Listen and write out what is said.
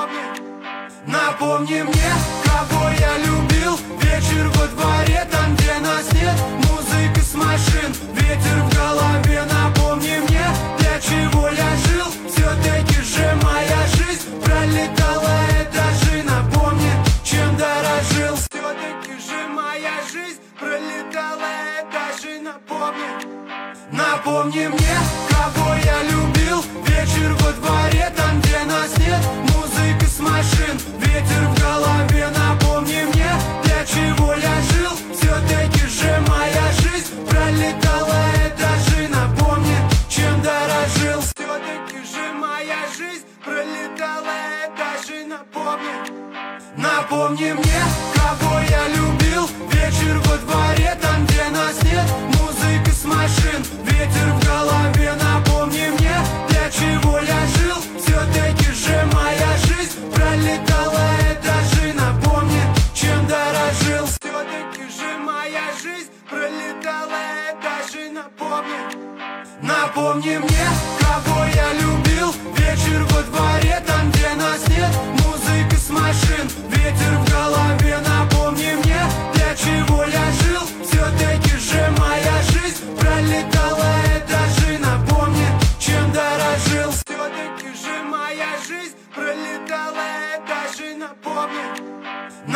Напомни мне, кого я любил. Вечер во дворе, там где нас нет. Музыка с машин, ветер в голове. Напомни мне, для чего я жил. Все-таки же моя жизнь пролетала этажи. Напомни, чем дорожил. Все-таки же моя жизнь пролетала этажи. Напомни мне, кого я любил. Вечер во дворе, там где нас нет. Музыка с машин, ветер в голове. Напомни мне, для чего я жил. Все-таки же моя жизнь пролетала этажи. Напомни, чем дорожил. Все-таки же моя жизнь пролетала этажи. Напомни мне, кого я любил. Вечер во дворе, там где нас нет. Музыка с машин, ветер в голове. Напомни мне, для чего я жил. Все-таки же моя жизнь пролетала этажи. Напомни, чем дорожил. Все-таки же моя жизнь пролетала этажи. Напомни мне.